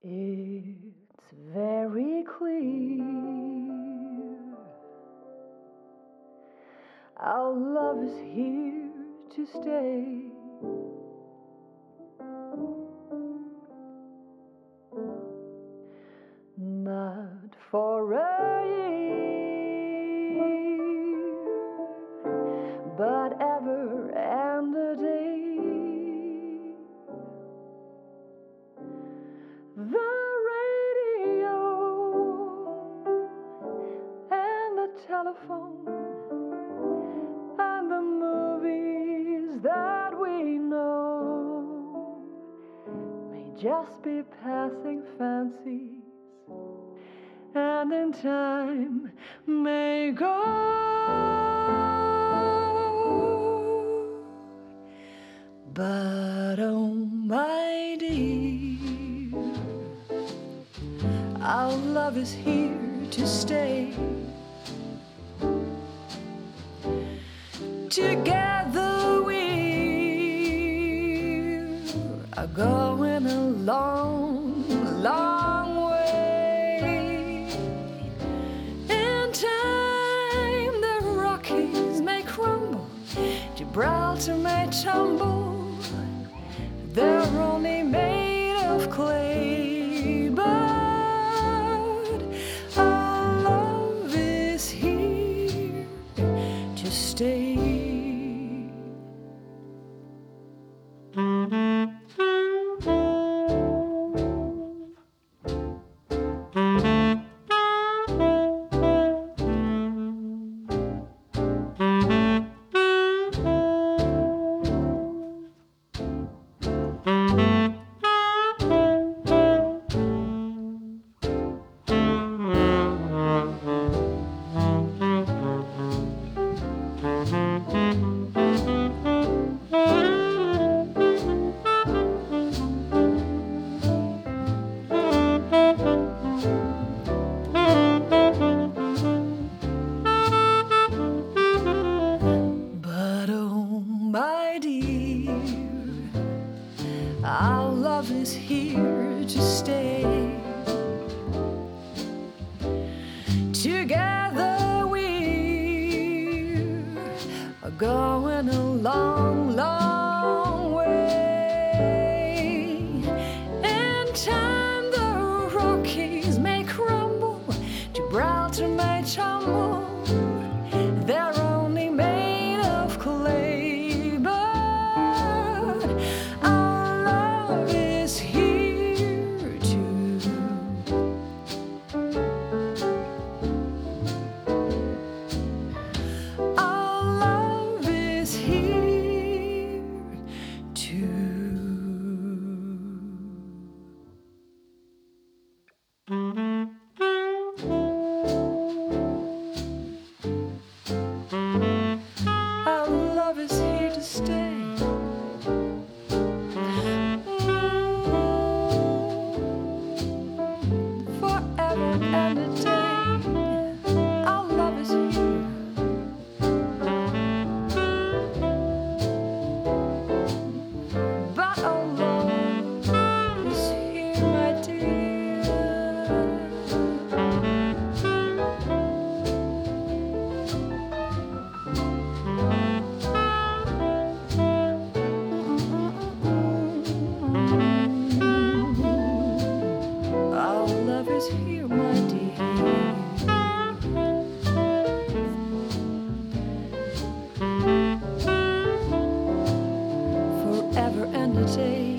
It's very clear our love is here to stay. Not for a year, but ever and a day. The radio and the telephone and the movies that we know may just be passing fancies, and in time may go. But oh my dear, our love is here to stay. Together we are going a long, long way. In time the Rockies may crumble, Gibraltar may tumble. They're only made of clay, but our love is here to stay. My dear, our love is here to stay. Together we are going a long, long way. In time the Rockies may crumble, Gibraltar may tumble. They're only made of clay. Our love is here to stay. Forever and a day. Our love is here. But our love is here, my dear. Our love is here, my dear. Forever and a day.